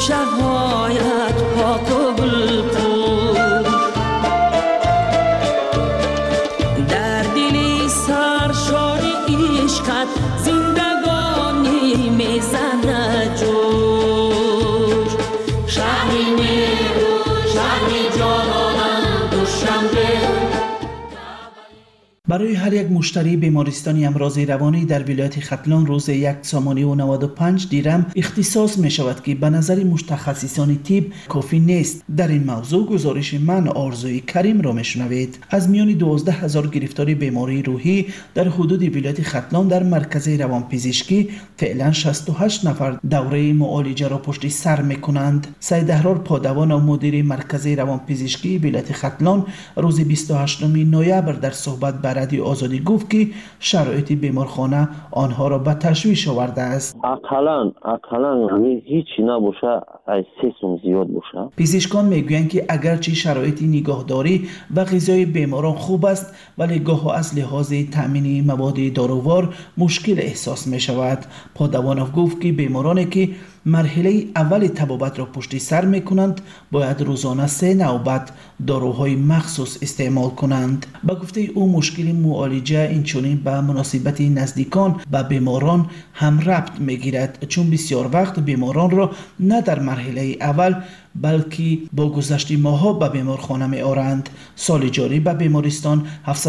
شهایت پاک و گلپوش در دلی سرشاری عشقت زندگانی میزنه جوش شهری نیرو شهری جانانم دوشنبه. برای هر یک مشتری بیمارستانی امراض روانی در ولایت ختلان روز 1.95 دیرم اختصاص می شود که به نظر متخصصان طب کافی نیست. در این موضوع گزارش من آرزوی کریم را میشنوید. از میان 12,000 گرفتاری بیماری روحی در حدود ولایت ختلان در مرکز روانپزشکی فعلا 68 نفر دوره معالجه را پشت سر می کنند. سید احرار پادوان و مدیر مرکز روانپزشکی ولایت ختلان روز 28 نوامبر در صحبت با رادیو آزادی گفت که شرایط بیمارخانه آنها را به تشویش آورده است. اقلا هیچی نباشه، از 3 سوم زیاد باشه. پزشکان میگویند که اگرچه شرایط نگهداری و غذای بیماران خوب است ولی گاه از لحاظ تامین مواد دارووار مشکل احساس می شود. پادوانوف گفت که بیمارانی که مرحله اول طبابت را پشت سر می کنند باید روزانه 3 نوبت داروهای مخصوص استعمال کنند. به گفته او مشکل معالجه اینچنین به مناسبت نزدیکان به بیماران هم ربط می گیرد، چون بسیار وقت بیماران را نه در مرحله اول بلکه با گذشت ماه‌ها به بیمارخانه می آرند. سال جاری به بیمارستان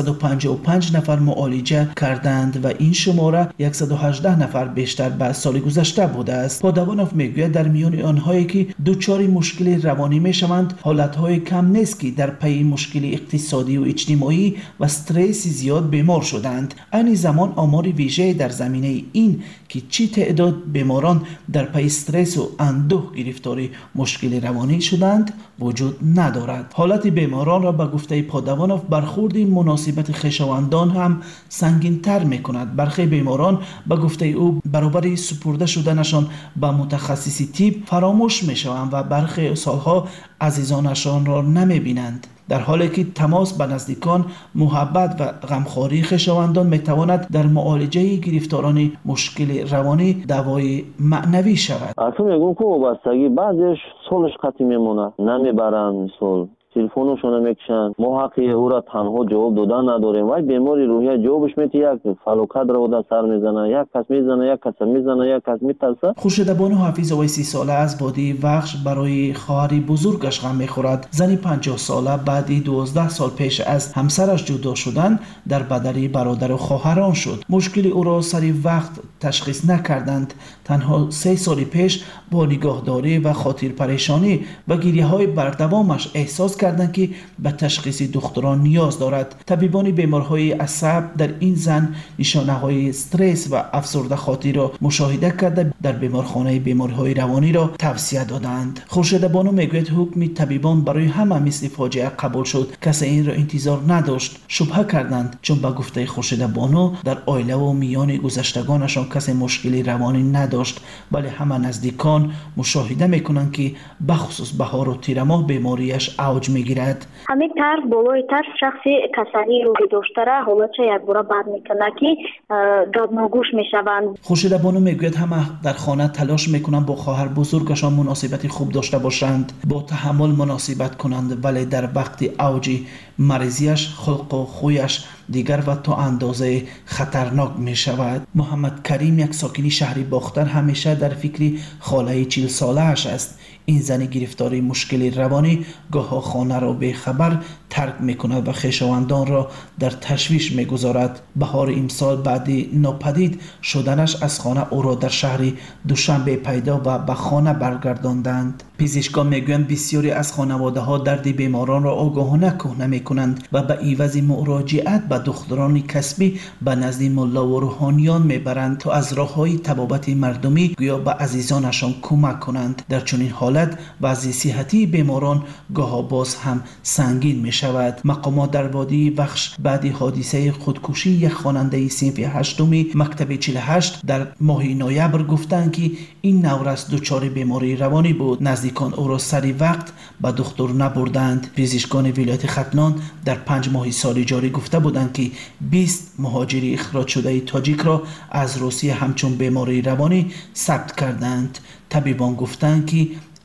755 نفر معالجه کردند و این شماره 118 نفر بیشتر به سال گذشته بوده است. پادوانوف میگوید در میان آنهایی که دچار مشکل روانی می شوند حالتهای کم نیست که در پی مشکل اقتصادی و اجتماعی و استرس زیاد بیمار شدند. این زمان آمار ویژه در زمینه این که چی تعداد بیماران در پی استرس و اندوه گرفتاری مشکل روانی شدند وجود ندارد. حالت بیماران را به گفته پادوانوف برخورد مناسبت خویشاوندان هم سنگین تر می کند. برخی بیماران به گفته او برابر سپرده شدنشان به متخصص طب فراموش می شوند و برخی سالها عزیزانشان را نمی بینند، در حالی که تماس به نزدیکان، محبت و غمخواری خویشاوندان میتواند در معالجه گرفتاران مشکل روانی دوای معنوی شود. اصلا میگم که وابستگی بعضیش سالش قطعی میمونه، نمیبرن، مثال تلفنشون میکشن، ما حق او را تنها جواب دادن نداریم. ولی بیماری روحی جوابش میده یک فلوکت را در سر میزنه، یک کس میزنه، یک کس میزنه، یک کس میترسه. خورشید بانو حفیظ وی 30 ساله از وادی وخش برای خواهر بزرگش غم میخورد. زنی 50 ساله بعد 12 سال پیش از همسرش جدا شدن در بدر برادر و خواهران شد. مشکل او را سری وقت تشخیص نکردند. تنها 3 سال پیش با نگاهداری و خاطر پریشانی و گریه‌های بردوامش احساس کردند که به تشخیص دکتران نیاز دارد. طبیبان بیمارهای عصب در این زن نشانه‌های استرس و افسرده خاطر را مشاهده کرده در بیمارخانه بیماری‌های روانی را توصیه دادند. خورشید بانو میگوید حکم طبیبان برای همه مثل فاجعه قبول شد. کسی این را انتظار نداشت. شبهه کردند چون به گفته خورشید بانو در عائله و میان گذشتگانشان کسی مشکلی روانی نداشت، ولی همه نزدیکان مشاهده میکنند که بخصوص بهار و تیر ماه بیماریش اوج میگیرد. همین طرف بالای طرف شخصی کسانی روحی داشته را حالا چه یک بار بعد میکنه که دادناگوش میشوند. خورشید بانو میگوید همه در خانه تلاش میکنند با خواهر بزرگشان مناسبت خوب داشته باشند، با تحمل مناسبت کنند، ولی در وقت اوج مریضیش خلق و خویش دیگر و تا اندازه خطرناک می شود. محمد کریم یک ساکن شهر باختر همیشه در فکر خاله 40 ساله اش است. این زن گرفتاری مشکل روانی گاه خانه را به خبر ترک می کند و خویشاوندان را در تشویش می گذارد. بهار امسال بعد ناپدید شدنش از خانه او را در شهر دوشنبه پیدا و به خانه برگرداندند. پزشکان میگویند بسیاری از خانواده ها درد بیماران را آگاهانه کهنه می کنند و به عوض مراجعت به دختران کسبی به نزد ملا و روحانیان میبرند تا از راههای طبابت مردمی گویا به عزیزانشان کمک کنند. در چنین حالت وضع صحتی بیماران گاه باز هم سنگین می شود. مقامات در وادی وخش بعد حادثه خودکشی یک خواننده صنف 8 مکتب 48 در ماه نوامبر گفتند که این نورس دچار بیماری روانی بود. نزدیکان او را سری وقت به دکتر نبردند. پزشکان ولایت ختلان در 5 ماه سال جاری گفته بودند که 20 مهاجر اخراج شده تاجیک را از روسیه همچون بیماری روانی ثبت کردند. طبیبان گفتند که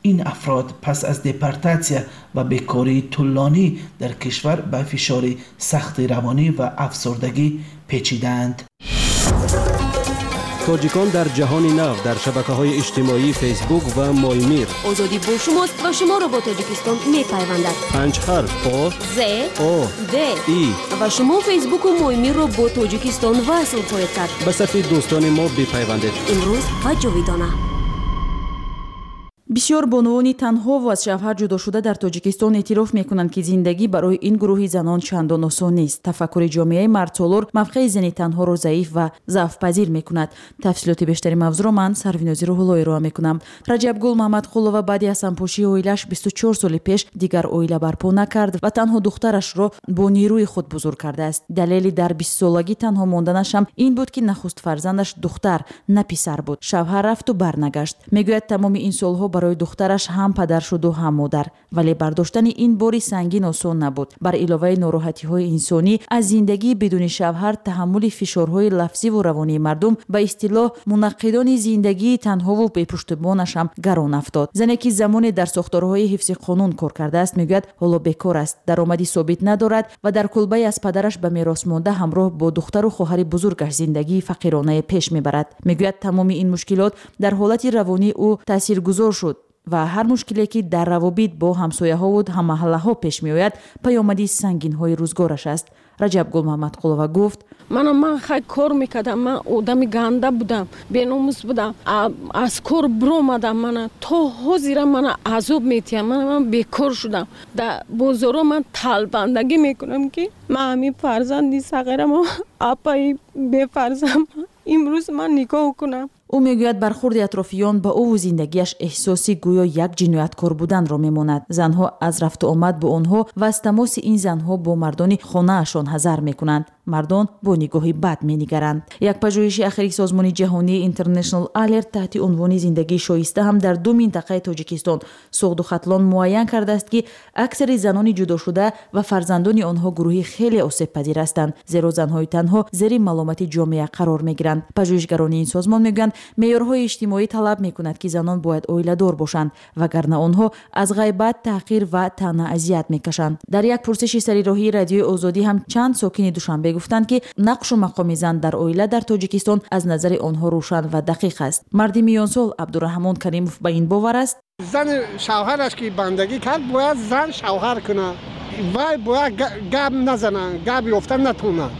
این افراد پس از دپارتاسیا و بیکاری طولانی در کشور به فشار سخت روانی و افسردگی پیچیدند. تاجیکان در جهان نو در شبکه‌های اجتماعی فیسبوک و مایمیر. آزادی با شماست و شما را با تاجیکستان می‌پیوندد. 5 حرف آ ز او د ای و شما فیسبوک و مایمیر را با تاجیکستان وصل خواهید کرد. به صفحه دوستان ما بپیوندید. امروز و جاویدانه. бисёр бонувони танҳо ва аз шавҳар ҷудо шуда дар тоҷикистон эътироф мекунанд ки зиндагӣ барои ин гурӯҳи занон чандон осон нест. тафаккури ҷомеаи мардсолор мавқеи зани танҳоро заиф ва заъфпазир мекунад. тафсилоти бештари мавзӯъро ман сарвинози рӯҳулло ироа мекунам. раҷабгул маҳмадқулова баъди аз сампошии оилааш 24 соли пеш дигар оила барпо накард ва танҳо духтарашро бо нерӯи худ бузург кардааст. далели дар 20-солагӣ танҳо монданашам ин буд ки нахуст фарзандаш духтар на писар буд. шавҳар рафту барнагашт. мегӯяд тамоми ин солҳо барои духтараш ҳам падар шуду ҳам модар, вале бардоштани ин бори сангин осон набуд. бар иловаи нороҳатиҳои инсонӣ аз зиндагии бидуни шавҳар таҳаммули фишорҳои лафзиву равонии мардум ба истилоҳ мунаққидони зиндагии танҳову бепуштубонашам гарон афтод. зане ки замоне дар сохторҳои ҳифзи қонун кор кардааст мегӯяд ҳоло бекор аст, даромади собит надорад ва дар кулбаи аз падараш ба мерос монда ҳамроҳ бо духтару хоҳари бузургаш зиндагии фақиронае пеш мебарад. мегӯяд тамоми ин мушкилот дар ҳолати равонии ӯ таъсиргузор шуд ва ҳар мушкиле ки дар равобит бо ҳамсояҳову ҳаммаҳаллаҳо пеш меояд паёмади сангинҳои рӯзгораш аст. раҷабгул маҳмадқулова гуфт: ман хай кор мекардам, ман одами ганда будам, беномус будам, аз кор биромадам, мана то ҳозира мана азоб метиҳам, ман бекор шудам. дар бозоро ман талбандагӣ мекунам ки ман ҳамин фарзанди сағирамо апаи бефарзам имрӯз ман нигоҳ кунам. ӯ мегӯяд бархурди атрофиён ба ӯву зиндагиаш эҳсоси гӯё як ҷинояткор буданро мемонад. занҳо аз рафту омад бо онҳо ва аз тамоси ин занҳо бо мардони хонаашон ҳазар мекунанд. мардон бо нигоҳи бад менигаранд. як пажӯҳиши ахири созмони ҷаҳонии International Alert таҳти унвони зиндагии шоиста ҳам дар ду минтақаи Тоҷикистон Суғду Хатлон муайян кардааст ки аксари занони ҷудошуда ва фарзандони онҳо гурӯҳи хеле осебпазир ҳастанд, зеро занҳои танҳо зери маломати ҷомеа қарор мегиранд. пажӯҳишгарони ин созмон мегӯянд меъёрҳои иҷтимоӣ талаб мекунад ки занон бояд оиладор бошанд, вагарна онҳо аз ғайбат, таҳқир ва таъна азият мекашанд. дар як пурсиши сарироҳии радиои озодӣ ҳам чанд сокини Душанбе гуфтанд ки нақшу мақоми зан дар оила дар Тоҷикистон аз назари онҳо рӯшан ва дақиқ аст. марди миёнсол Абдураҳмон Каримов ба ин бовар аст: зан шавҳараш ки бандагӣ кард бояд зан шавҳар кунад, вай бояд гап назанад, гап ёфтан натонад.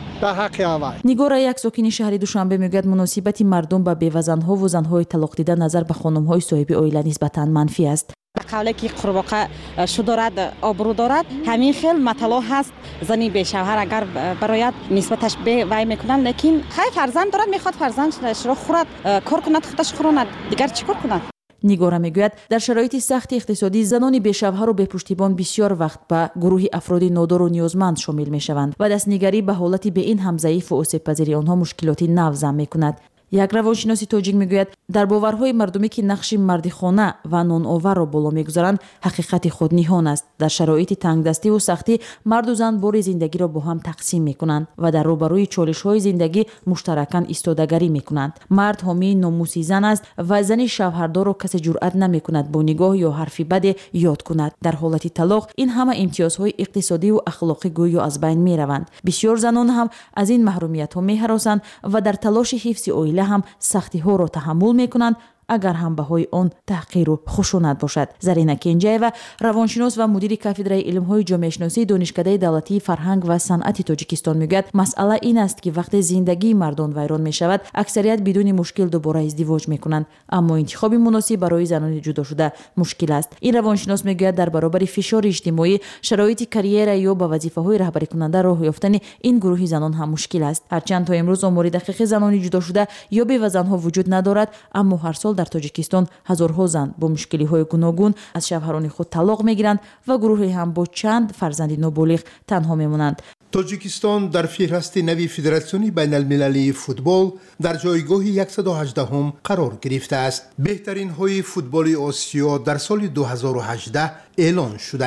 нигора як сокини шаҳри Душанбе мегӯяд муносибати мардум ба бевазанҳову занҳои талоқдида назар ба хонумҳои соҳиби оила нисбатан манфӣ аст. ба қавле ки қурбоқа шу дорад, обрӯ дорад, ҳамин хел матало ҳаст. зани бешавҳар агар барояд нисбаташ вай мекунад, лекин хай фарзанд дорад, мехоҳад фарзандашро хӯрад, кор кунад, худаш хӯронад, дигар чӣ кор кунад? нигора мегӯяд дар шароити сахти иқтисодӣ занони бешавҳару бепуштибон бисёр вақт ба гурӯҳи афроди нодору ниёзманд шомил мешаванд ва дастнигарӣ ба ҳолати бе ин ҳам заифу осебпазири онҳо мушкилоти нав зам мекунад. як равоншиноси тоҷик мегӯяд дар боварҳои мардумӣ ки нақши марди хона ва ноноварро боло мегузаранд ҳақиқати худ ниҳон аст. дар шароити тангдастиву сахтӣ марду зан бори зиндагиро бо ҳам тақсим мекунанд ва дар рӯбарӯи чолишҳои зиндагӣ муштаракан истодагарӣ мекунанд. мард ҳомии номуси зан аст ва зани шавҳардорро касе ҷуръат намекунад бо нигоҳ ё ҳарфи баде ёд кунад. дар ҳолати талоқ ин ҳама имтиёзҳои иқтисодиву ахлоқӣ гӯё аз байн мераванд. бисёр занон ҳам аз ин маҳрумиятҳо меҳаросанд ва дар талоши ҳифзи оила هم سختی‌ها را تحمل می‌کنند اگر هم بهای آن تحقیر و خشونت باشد. زرینه کنجی‌اوا روانشناس و مدیر کافدرای علم‌های جامعه شناسی دانشکده دولتی فرهنگ و صنعت تاجیکستان میگوید مسئله این است که وقتی زندگی مردان ویران میشود اکثریت بدون مشکل دوباره ازدواج میکنند، اما انتخاب مناسب برای زنان جدا شده مشکل است. این روانشناس میگوید در برابر فشار اجتماعی شرایط کریر یا با وظیفه‌های رهبری کننده راه یافتن این گروه زنان هم مشکل است. هرچند تا امروز آمار دقیق زنان جدا شده یا بی‌وزن‌ها وجود ندارد، اما هر سال در تاجیکستان هزارها زن با مشکلی‌های گوناگون از شوهران خود طلاق می‌گیرند و گروهی هم با چند فرزند نابالغ تنها می‌مانند. تاجیکستان در فهرست نوی فدراسیون بین المللی فوتبال در جایگاه 118 قرار گرفته است. بهترین های فوتبال آسیا در سال 2018 اعلان شدند.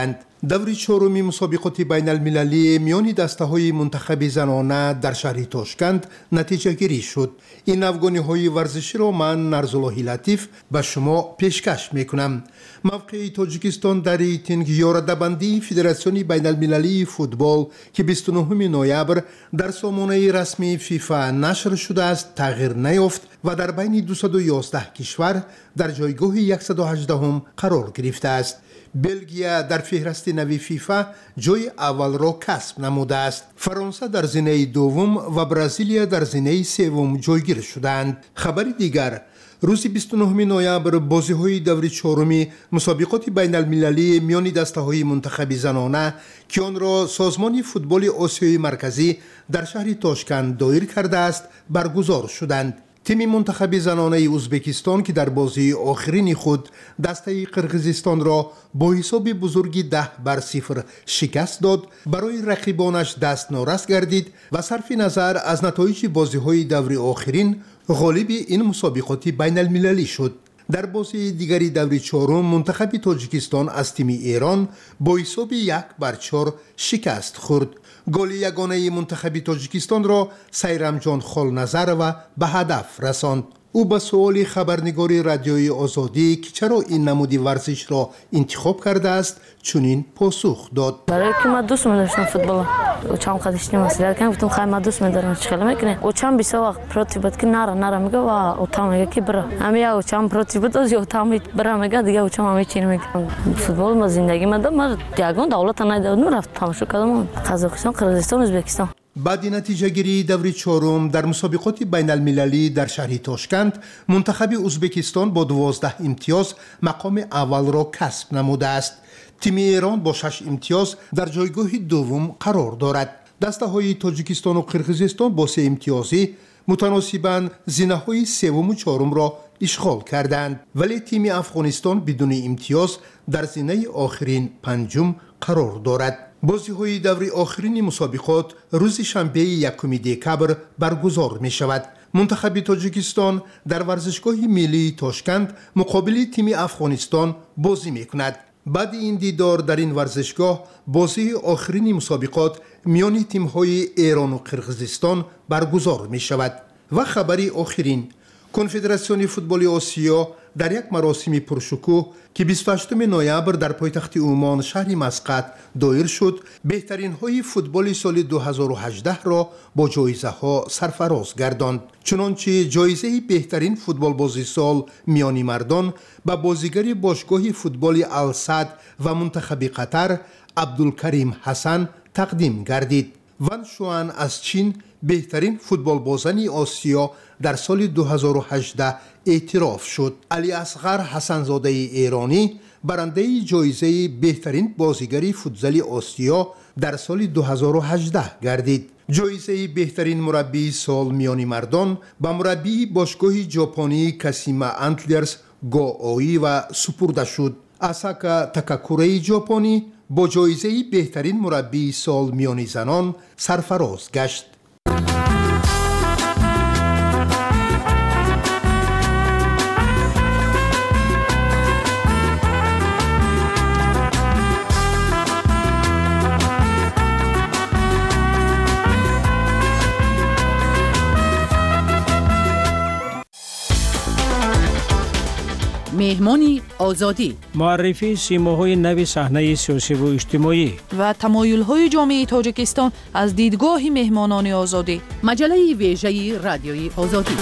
دوری چهارمی مسابقات بین المللی میان دسته‌های منتخب زنانه در شهر تاشکند نتیجه گیری شد. این افغانی ورزشی را من نرزاللهی لطیف به شما پیشکش میکنم. موقع تاجیکستان در ریتینگ یا رده‌بندی فدراسیون بین المللی فوتبال که 29 نوامبر در سامانه رسمی فیفا نشر شده است تغییر نیافت و در بین 211 کشور در جایگاه 118 قرار گرفته است. بلژیم در فهرست نوی فیفا جای اول را کسب نموده است. فرانسه در زینه دوم و برزیل در زینه سوم جایگیر شدند. خبر دیگر، روز 29 نوامبر بازی‌های دور چهارم مسابقات بین المللی میان دسته‌های منتخب زنانه که آن را سازمان فوتبال آسیای مرکزی در شهر تاشکند دایر کرده است برگزار شدند. تیم منتخب زنانه ازبکستان که در بازی آخرین خود دسته قرقیزستان را با حساب بزرگی 10-0 شکست داد، برای رقیبانش دست نارس گردید و صرف نظر از نتایج بازی‌های دور آخرین غالب این مسابقات بین المللی شد. در بازی دیگری دور چهارم منتخب تاجیکستان از تیم ایران با حساب 1-4 شکست خورد. گل یگانه منتخب تاجیکستان را سیرمجان خالنظر و به هدف رساند. او به سوال خبرنگار رادیوی آزادی که چرا این نمودی ورزش را انتخاب کرده است چنین پاسخ داد. برای که من دوست داشتم فوتبال و چم خودش نمی‌سید که گفتم خیلی من دوست دارم چیکار میکنه و چم بیسا وقت پروتی بود که نرا میگه و اوتام میگه که برا همیا و چم پروتی بود از اوتام برا میگه دیگه و چم میچینه میگه فوتبال ما زندگی من دادم دیگه دولت نداد رفت تماشا کردم قزاقستان قرقیزستان ازبکستان. بعد نتیجه گیری دور چهارم در مسابقات بین المللی در شهر تاشکند منتخب ازبکستان با 12 امتیاز مقام اول را کسب نموده است. تیم ایران با 6 امتیاز در جایگاه دوم قرار دارد. دسته‌های تاجیکستان و قرقیزستان با 3 امتیازی متناسباً زینه‌های سوم و چهارم را اشغال کردند، ولی تیم افغانستان بدون امتیاز در زینه آخرین پنجم قرار دارد. بازی‌های دور آخرین مسابقات روز شنبه 1 دکمبر برگزار می‌شود. منتخب تاجیکستان در ورزشگاه ملی تاشکند مقابل تیم افغانستان بازی می‌کند. بعد این دیدار در این ورزشگاه بازی آخرین مسابقات میان تیم‌های ایران و قرقیزستان برگزار می‌شود. و خبری آخرین، کنفدراسیون فوتبال آسیا در یک مراسم پرشکوه که 28 نوامبر در پایتخت عمان شهر مسقط دایر شد، بهترین های فوتبال سال 2018 را با جایزه ها سرفراز گرداند. چنانچه جایزه بهترین فوتبال بازی سال میانی مردان به بازیگر باشگاه فوتبال السد و منتخب قطر عبدالکریم حسن تقدیم گردید. ون شوان از چین بهترین فوتبال بازن آسیا در سال 2018 اعتراف شد. علی اصغر حسنزاده ایرانی برنده جایزه بهترین بازیگر فوتبال آسیا در سال 2018 گردید. جایزه بهترین مربی سال میانی مردان به مربی باشگاه ژاپنی کاسیما انتلرز گوآیی و سپرده شد. اساکا تاکاکوره ژاپنی با جایزه بهترین مربی سال میانی زنان سرفراز گشت. مهمانی آزادی، معرفی سیماهای نو صحنه سیاسی و اجتماعی و تمایل‌های جامعه تاجیکستان از دیدگاه مهمانان آزادی. مجله ویژه رادیوی آزادی.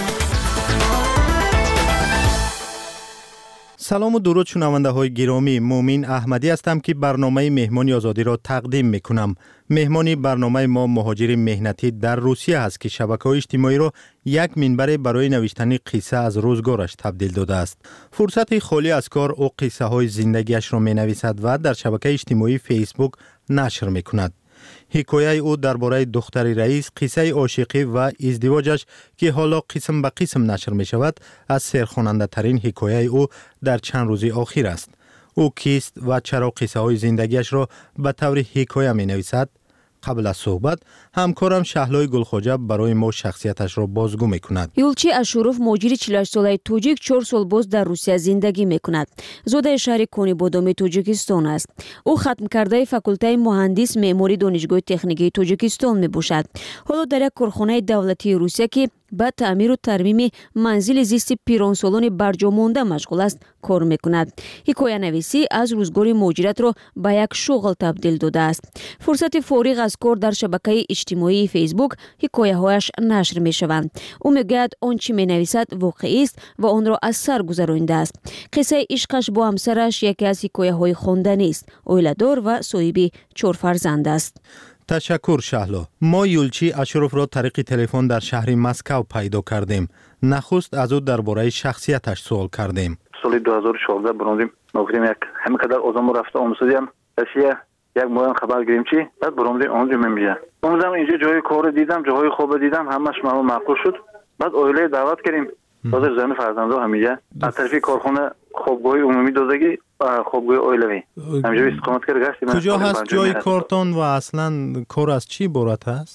سلام و درود شنونده های گرامی، مومین احمدی هستم که برنامه مهمانی آزادی را تقدیم میکنم. مهمانی برنامه ما مهاجر مهنتی در روسیه است که شبکه‌های اجتماعی را یک منبر برای نوشتن قصه از روزگارش تبدیل داده است. فرصت خالی از کار او قصه های زندگیش را می نویسد و در شبکه اجتماعی فیسبوک نشر می کند. حکایه او درباره دختر رئیس، قصه عاشقی و ازدواجش که حالا قسم به قسم نشر می شود، از سرخواننده ترین حکایه او در چند روز اخیر است. او کیست و چرا قصه های زندگیش را به طور حکایه می نویسد؟ قبل از صحبت همکارم شهلای گلخوجه برای ما شخصیتش را بازگو میکند. یولچی اشوروف مهاجر 48 ساله توجیک 4 سال باز در روسیه زندگی میکند. زاده شهر کونی بادام توجیکستان است. او ختم کرده فاکولته مهندس معماری دانشگاه تکنیکی توجیکستان میباشد. حالا در یک کارخانه دولتی روسیه که با تعمیر و ترمیم منزل زیست پیرانسالان برجامانده مشغول است کار میکند. حکایه نویسی از روزگار مهاجرت را به یک شغل تبدیل داده است. فرصت فارغ از کار در شبکه اجتماعی فیسبوک حکایه هایش نشر می شوند. او میگوید آنچه می نویسد واقعی است و آن را از سر گذرانده است. قصه عشقش با همسرش یکی از حکایه های خواندنی است. عائله‌دار و صاحب 4 فرزند است. تشکر شهلا. ما یولچی اشروف را طریق تلفن در شهر مسکو پیدا کردیم. نخست از او درباره شخصیتش سوال کردیم. سال 2014 برآمدیم. نگفتیم یک همینقدر آدم رفته آموزیدیم. اشیا یک ماه خبر گرفتیم چی؟ بعد برآمدیم اونجا میگم. اونجا اینجا جای کار دیدم، جای خوب دیدم، همش ما معقول شد. بعد اویله دعوت کردیم. بعد زن فرزندو همیشه از طرف کارخانه خوابگاه عمومی دادگی خوابگاه اویلوی همینجا استقامت کرده گشتیم. کجا هست جای کارتون و اصلا کار از چی عبارت است؟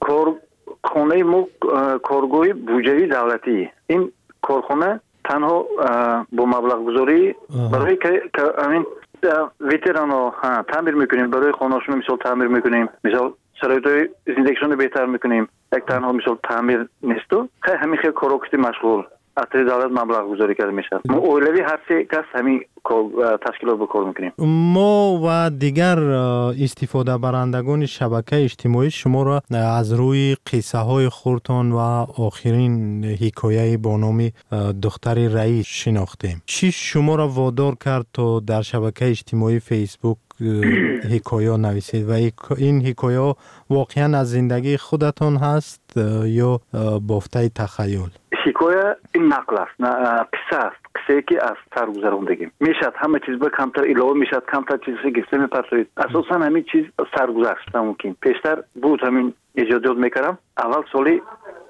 کارخانه ما کارگاه بودجه دولتی. این کارخانه تنها با مبلغ گذاری برای که همین ویتران ها تعمیر میکنیم، برای خانه‌شون مثال تعمیر میکنیم، مثال شرایط زندگیشون بهتر میکنیم. یک تنها مثال تعمیر نیست و همین خیلی کاراکتی مشغول اتری دولت مبلغ گذاری کرده میشه. ما اولوی هر سه کس همین تشکیلات بکار میکنیم. ما و دیگر استفاده برندگان شبکه اجتماعی شما را از روی قصه های خورتان و آخرین حکایه با نام دختر رئیس شناختیم. چی شما را وادار کرد تا در شبکه اجتماعی فیسبوک حکایه نویسید و این حکایه واقعا از زندگی خودتان هست یا بافته تخیل؟ حکایه این نقل است، قصه است، قصه که از سرگذراندگی میشد. همه چیز به کمتر علاوه میشد، کمتر چیزی گفته میپرسید. اساسا همین چیز سرگذشت ممکن. پیشتر بود همین ایجادات میکردم. اول سالی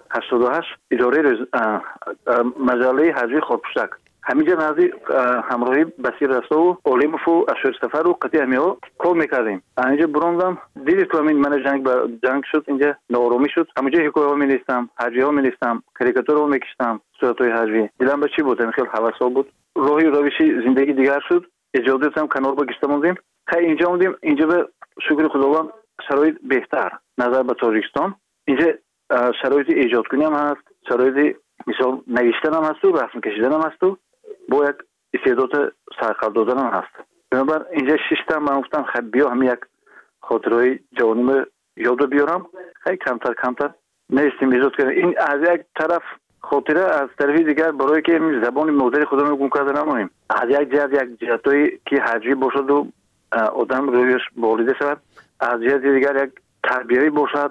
88 اداره مجله حجوی خودپوشک همینجا نزدیک همراهی بسیر رسا و اولیموف و اشور سفر و قطعی همیه کار میکردیم. اینجا براندم دیدید که من جنگ شد، اینجا نارامی شد. همینجا حکایه ها می نویسم، حجوی ها می نویسم، کاریکاتور ها میکشتم، صورت های حجوی. دیدم به چی بود؟ خیلی هوسا بود. راهی روشی زندگی دیگر شد. اجازه هم کنار با گشته موندیم. خیلی اینجا موندیم. اینجا به شکر خداوند شرایط بهتر نظر به تاجیکستان. اینجا شرایط ایجاد کنی هم هست، شرایط مثال نوشتن هم هست و رسم کشیدن هم هست و با یک استعداد سرخط دادن هم هست. بنابر اینجا 6 تا من گفتم خیلی بیا هم یک خاطرهای جوانیم یاد بیارم. خیلی کمتر نیستیم ایجاد کردن. این از یک طرف خاطره، از طرفی دیگر برای که زبان مادری خودمون گم کرده نمونیم. از یک جهتایی که حجوی باشد و آدم رویش بالیده شود، از جهت دیگر یک تربیتی باشد،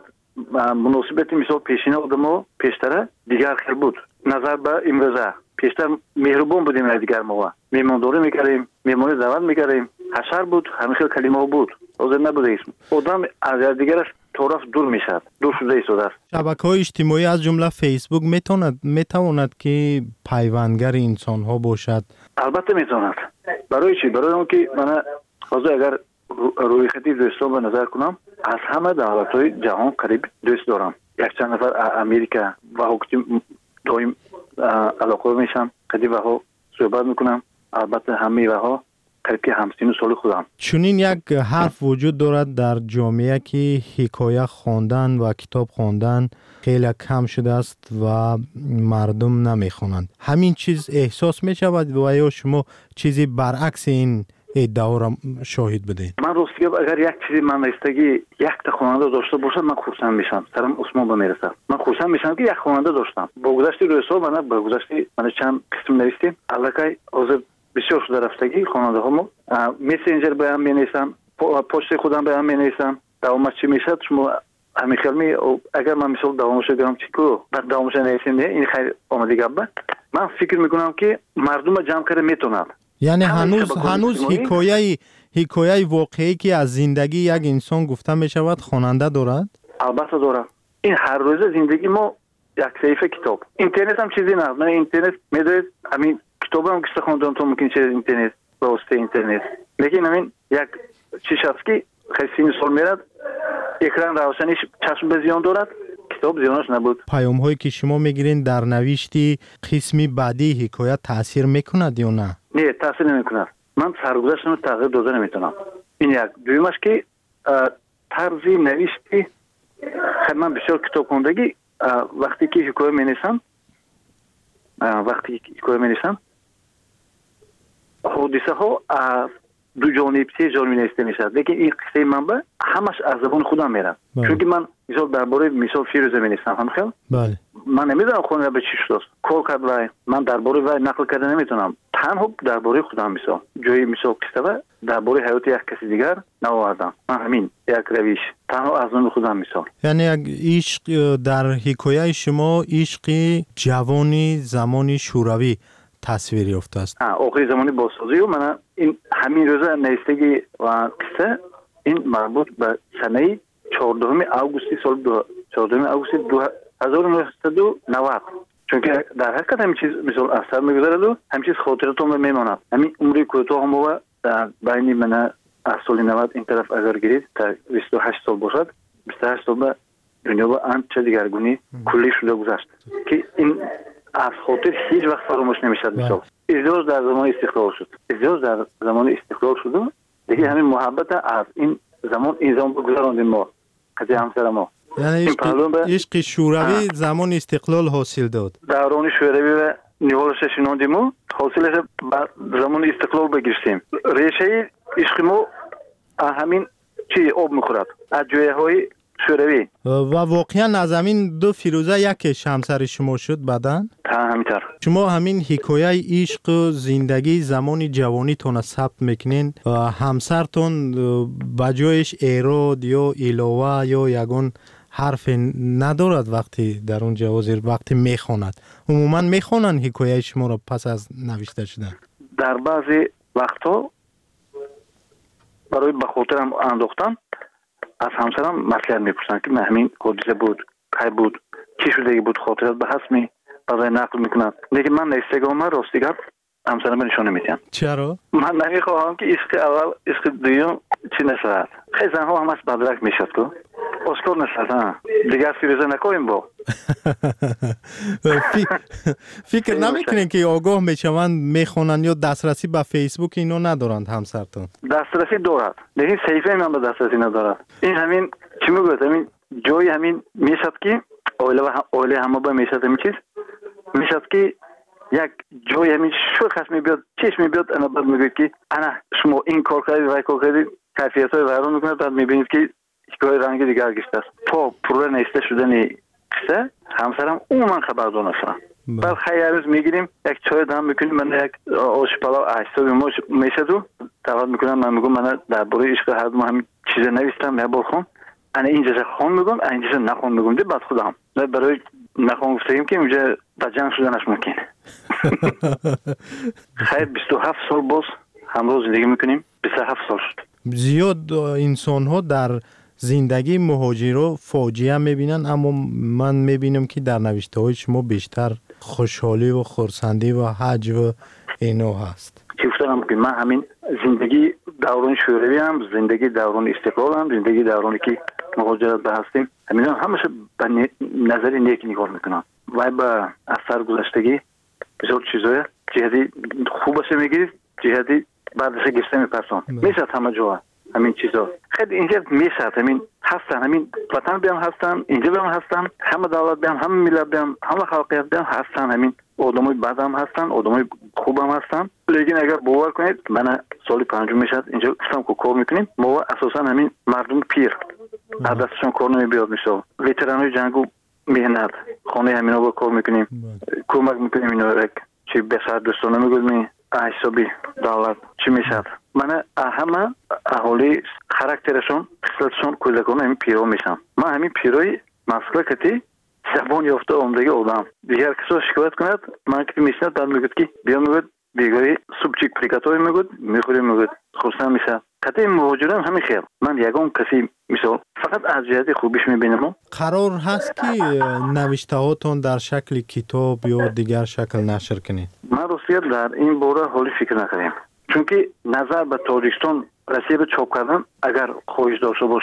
مناسبت مثال پیشینه آدم‌ها پیشتره دیگر خیلی بود. نظر به امروزه پیشتر مهربان بودیم، دیگر ما میمانداری میکردیم، میمونی دعوت میکردیم، حشر بود، همه خیلی کلمه ها بود. حاضر نبوده اسم آدم از دیگرش طرف دور میشد، دور شده ایستاده است. شبکه‌های اجتماعی از جمله فیسبوک میتواند که پیوندگر انسان ها باشد؟ البته میتواند. برای چی؟ برای اون که من حاضر اگر روی خطی دوستان به نظر کنم، از همه دولت‌های جهان قریب دوست دارم. یک چند نفر امریکا و حکومت دایم علاقه میشم، قدیم ها صحبت میکنم. البته همه ها قریب که همسین سال خودم. چونین یک حرف وجود دارد در جامعه که حکایه خواندن و کتاب خواندن خیلی کم شده است و مردم نمیخوانند. همین چیز احساس میشود و یا شما چیزی برعکس این ادعا را شاهد بدین؟ من راستی اگر یک چیزی من رستگی یک تا خواننده داشته باشم من خرسند میشم، سرم عثمان بمیرسم. من خرسند میشم که یک خواننده داشتم. با گذشته روی حساب من با گذشته من چند قسم نوشتیم. الکی حاضر بسیار شده رفتگی خواننده هامو مسنجر بیان مینویسم، پست خودم بیان مینویسم. دوامش چی میشد شما همین خیلی اگر من مثال دوامش گرام چیکو بعد دوامش نویسیم این خیلی آماده گبه. من فکر میکنم که مردم جمع کرده میتونن. یعنی هنوز حکایه واقعی که از زندگی یک انسان گفته می شود خواننده دارد؟ البته دارد. این هر روز زندگی ما یک صفحه کتاب. اینترنت هم چیزی نه. من اینترنت میدونید همین کتاب هم که خوندم تو ممکن چه اینترنت با واسطه اینترنت. لیکن همین یک چیز است که خیلی سال میرد اکران روشنیش چشم به زیان دارد، کتاب زیانش نبود. پیام هایی که شما میگیرین در نوشتی قسمی بعدی حکایت تاثیر میکند یا نه؟ نه، تاثیر نمیکند. من سرگذشتم رو تغییر داده نمیتونم. این یک. دویمش که طرزی نوشتی، من بسیار کتاب خوندگی وقتی که حکایت مینویسم، حادثه ها از دو جانب سه جانب نوشته میشد، لیکن این قصه منبع همش از زبان خودم میرم. چون که من مثال درباره مثال فیروزه مینویسم هم خیلی. بله. من نمیدونم خونده به چی شد. کار کرد وای. من درباره وای نقل کرده نمیتونم. تنها درباره خودم مثال. جای مثال قصه و درباره حیات یک کسی دیگر نوردم. من همین یک رویش. تنها از نام خودم مثال. یعنی عشق در حکایت شما عشق جوانی زمانی شوروی تصویر یافته است. آخری زمانی بازسازی و من این همین روز نوشتگی و قصه این مربوط به سنه 14 آگوست سال 14 آگوست 1990. چون که در حقیقت همین چیز مثل اثر میگذارد و همین چیز خاطراتم میماند. همین عمری کوتاه هم و در بین من از سال 90 این طرف اگر گیرید تا 28 سال باشد، 28 سال به دنیا با آنچه دیگرگونی کلی شده گذشت که این از خاطر هیچ وقت فراموش نمیشد. مثال ازدواج در زمان استقلال شد. ازدواج در زمان استقلال شد دیگه همین محبت از این زمان بگذراندیم ما قضیه همسر ما. یعنی عشق شوروی زمان استقلال حاصل داد. دوران شوروی و نیولش شناندیم و حاصلش زمان استقلال بگیریم. ریشه عشق ما همین چی آب میخورد از جویه های شوروی. و واقعا از همین دو فیروزه یکش همسر شما شد بعدن؟ همینطور. شما همین حکایت عشق و زندگی زمان جوانیتون ثبت میکنین و همسرتون بجایش ایراد یا علاوه یا یگان حرف ندارد وقتی در اون جوازیر وقتی میخواند؟ عموما میخوانن حکایت شما رو پس از نوشته شدن؟ در بعضی وقتا برای به خاطرم انداختن از همسرم مطلب میپرسن که همین حادثه بود، کی بود، چی شده بود، خاطرات به حسمی برای نقل میکنن. لیکن من نوشتگاه من راستیگر همسرم نشون نمیدم. چرا؟ من نمیخواهم که عشق اول عشق دوم چی نشود. خیلی زنها هم از بدرک میشد که آشکار نشد. دیگر فیروزه نکنیم با. فکر نمیکنین که آگاه میشوند میخونن یا دسترسی به فیسبوک اینو ندارند همسرتون؟ دسترسی دارد لیکن صحیفه من به دسترسی ندارد. این همین چی میگوید همین جای همین میشد که اوله همه با میشد همین چیز میشد که یک جای همین شوخ میبیاد چیش میبیاد انا بعد میگوید که انا شما این کار کردید و کار کردید کیفیت های ویران میکنید بعد میبینید که حکایت رنگ دیگر گشته است. تا پروژه نوشته شدن قصه همسرم من خبردار نشدم. بعد خیلی روز میگیریم یک چای دم میکنیم، من یک آش پلاو اجسابی ما میشد و دعوت میکنم. من میگم من درباره عشق هر دو همین چیز نوشتم یا بخون انا اینجا خون میگم اینجا نخون میگم دی بعد خودم برای نخون گفتیم که اینجا با جنگ شدنش ممکن. خیلی 27 سال باز همراه زندگی میکنیم. 27 سال شد. زیاد انسان ها در زندگی مهاجرو فاجعه میبینن، اما من میبینم که در نوشته های شما بیشتر خوشحالی و خرسندی و حج و اینو هست. چی گفتم که من همین زندگی دوران شوروی هم، زندگی دوران استقلال هم، زندگی دورانی که مهاجرت به هستیم همین همش به نظر نیک نگاه میکنم و به اثر گذشتگی بسیار چیزای جهتی خوبش میگیرید، جهتی بعدش گشته میپرسان میشد همه جا همین چیزا. خیلی اینجا میشد همین هستن، همین وطن بیام هستن، اینجا بیام هستن، همه دولت بیام، همه ملت بیام، همه خلقیت بیام هستن، همین آدمای بد هم هستن، آدمای خوب هم هستن. لیکن اگر باور کنید من سال 5 میشد اینجا گفتم که کار میکنیم ما اساسا همین مردم پیر از دستشون کار نمیاد میشه. وترانای جنگو مهنت خانه همینا با کار میکنیم، کمک میکنیم اینا یک چی بسر دوستانه میگویم حسابی دولت چی میشد. من همه اهالی خاراکترشون قصتشون کودکان همین پیرو میشن. من همین پیروی مسلکتی زبان یافته عمدگی آدم. دیگر کسا شکایت کند من که میشنم بعد میگوید که بیا میگوید بیگاری سوپچیک پریکاتوی میگوید میخوری میگوید خورسن میشه. قطعی مهاجران همین خیل من یگان کسی مثال فقط از جهت خوبیش میبینم. قرار هست که نوشته هاتون در شکل کتاب یا دیگر شکل نشر کنید؟ من راستیت در این باره حالی فکر نکردیم، چون که نظر به تاجیکستان رسیه به چاپ کردن اگر خواهش داشته باشن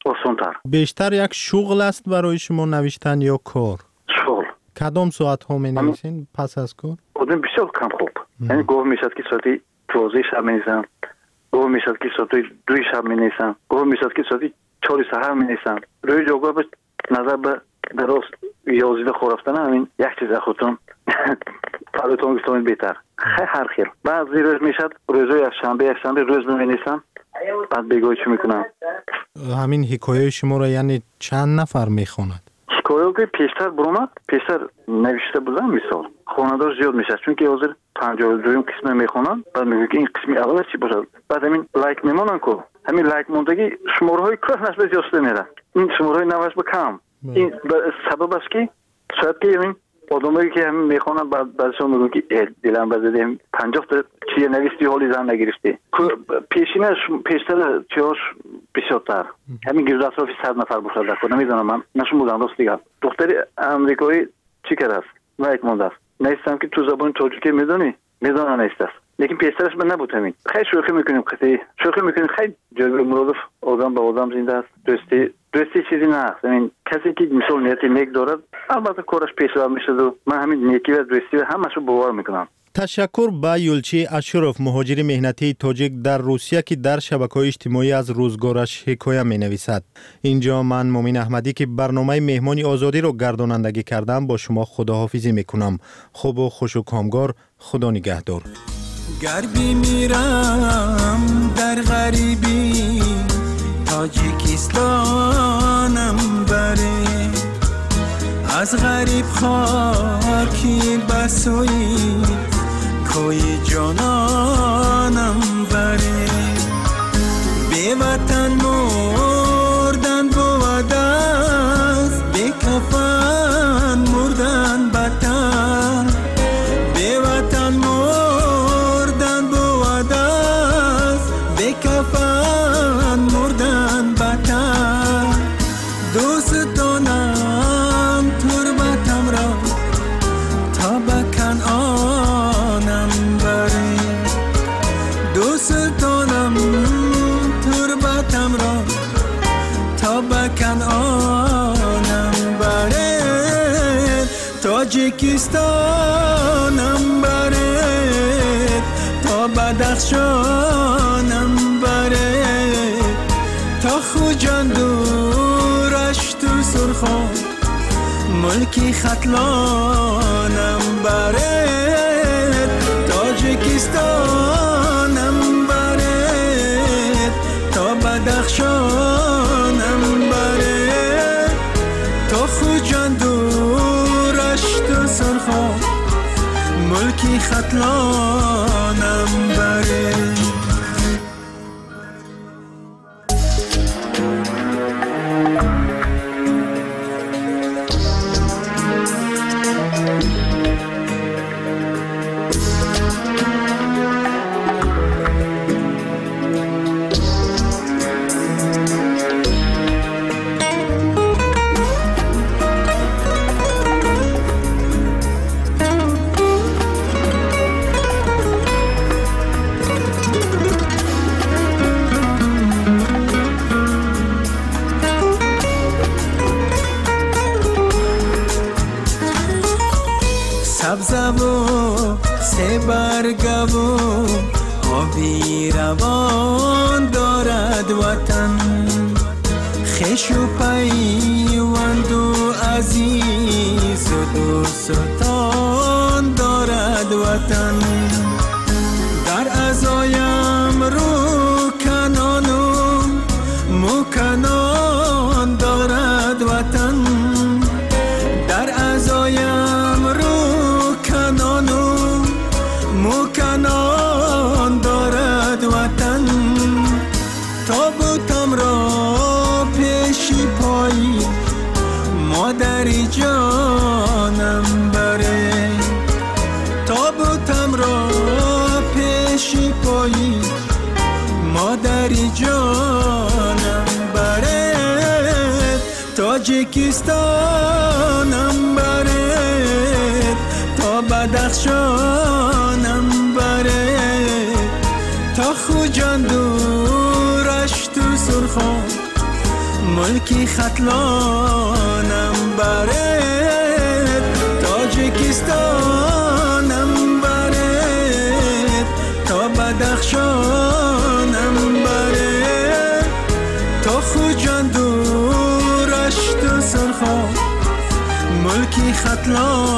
آسان‌تر. بیشتر یک شغل است برای شما نوشتن یا کار؟ شغل. کدام ساعت ها می نویسین پس از کار؟ آدم بسیار کم خوب. یعنی گاه میشد که ساعت 12 شب می نویسم. گاه میشد که ساعت 2 شب می نویسم. گاه میشد که ساعت 4 سحر می نویسم. روی جوگا به نظر به دراز 11 خور رفتن همین یک چیز خودتون پلوتون گفتم بهتر. هر خیل. بعضی روز میشد روزای یک شنبه روز می نویسم. بعد بگوی چی میکنم. همین حکایه شما را یعنی چند نفر میخواند؟ حکایه که پیشتر برومد پیشتر نوشته بودم مثال خواندار زیاد میشه چون که حاضر 52 قسم میخونن بعد میگه که این قسمی اول چی باشه بعد همین لایک میمونن کو همین لایک موندگی شماره های کلاس نسبت زیاد میره این شماره های نوش بکم این سبب است که شاید که همین آدمایی که همین میخونن بعدشون میگن که دلم بزدیم 50 تا چیه نوشتی حالی زن نگرفتی پیشینش پیشتر چیاش بسیارتر همین گرد اطرافی 100 نفر باشه کنه نمیدونم من نشون بودم راست دیگه دختر امریکایی چی کرده است لایک مونده است نیستم که تو زبان تاجیکی میدونی نیست است لیکن پیشترش من نبود همین خیلی شوخی میکنیم خیلی جلوی مرادف آدم با آدم زنده است دوستی چیزی نه همین کسی که مثال نیتی نیک دارد البته کارش پیشرفت میشه و من همین نیکی و دوستی همشو باور میکنم. تشکر به یولچی اشرف مهاجر مهنتی تاجیک در روسیه که در شبکه‌های اجتماعی از روزگارش حکایه می‌نویسد. اینجا من مومین احمدی که برنامه مهمانی آزادی رو گردانندگی کردم با شما خداحافظی میکنم. خوب و خوش و کامگار. خدا نگهدار. گر میمیرم در غریبی تاجیکستانم بره از غریب خاکی بسوی کوی جانانم بره بی وطن مردن بود از بی کفن مردن بطن بی وطن مردن بود از بی کفن مردن بطن دوست دانم تربتم را تا به کنعانم بری دوست دانم تربتم را تا به کنعانم بری تاجیکستانم بری تا بدخشانم بری تا خوجان دورش تو سرخان ملکی ختلانم برد تاجیکستانم برد تا بدخشانم برد تا خوجان دورش تو سرخان ملکی ختلانم برد. سه برگو آبی روان دارد وطن خش و پیوند و عزیز و دوستان دارد وطن در ازایم رو کنان و مکنان دارد وطن در ازایم رو کنان و مکنان دارد وطن تابوتم را پیشی پایی مادری جانم بره تابوتم را پیشی پایی مادری جانم بره تاجیکستانم بره تا بدخشانم بره تا خوجان دورش تو سرخان ملکی ختلانم برد تاجیکستانم برد تا بدخشانم برد تا خوجان دورش تو سرخا ملکی ختلانم